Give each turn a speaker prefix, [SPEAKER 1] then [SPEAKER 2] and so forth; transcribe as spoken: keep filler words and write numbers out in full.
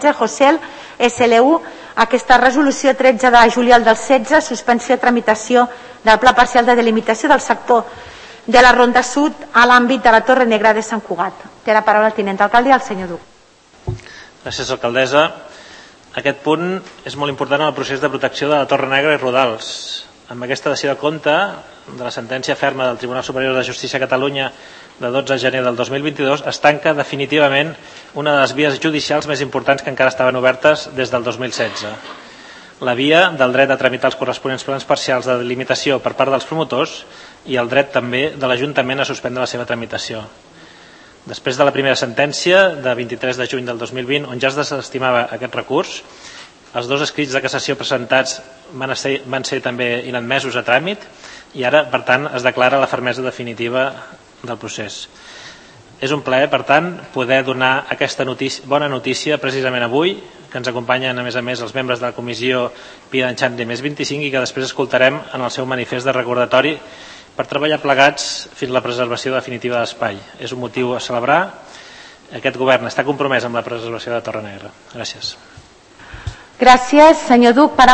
[SPEAKER 1] setze, Josel, S L U, aquesta resolució tretze de juliol del setze, suspensió de tramitació del Pla Parcial de Delimitació del sector de la Ronda Sud a l'àmbit de la Torre Negra de Sant Cugat. Té la paraula el tinent d'alcalde i el senyor Duc.
[SPEAKER 2] Gràcies, alcaldessa. Aquest punt és molt important en el procés de protecció de la Torre Negra i Rodals. Amb aquesta dació de compte de la sentència ferma del Tribunal Superior de Justícia de Catalunya de dotze de gener del dos mil vint-i-dos es tanca definitivament una de les vies judicials més importants que encara estaven obertes des del dos mil setze. La via del dret a tramitar els corresponents plans parcials de delimitació per part dels promotors i el dret també de l'Ajuntament a suspendre la seva tramitació. Després de la primera sentència de vint-i-tres de juny del dos mil vint, on ja es desestimava aquest recurs, els dos escrits de cassació presentats van ser, van ser també inadmesos a tràmit i ara, per tant, es declara la fermesa definitiva del procés. És un plaer, per tant, poder donar aquesta notícia, bona notícia precisament avui, que ens acompanyen, a més a més, els membres de la comissió Pia d'Enxande més vint-i-cinc i que després escoltarem en el seu manifest de recordatori per treballar plegats fins a la preservació definitiva de l'espai. És un motiu a celebrar. Aquest govern està compromès amb la preservació de Torre Negra. Gràcies.
[SPEAKER 1] Gràcies, senyor Duc.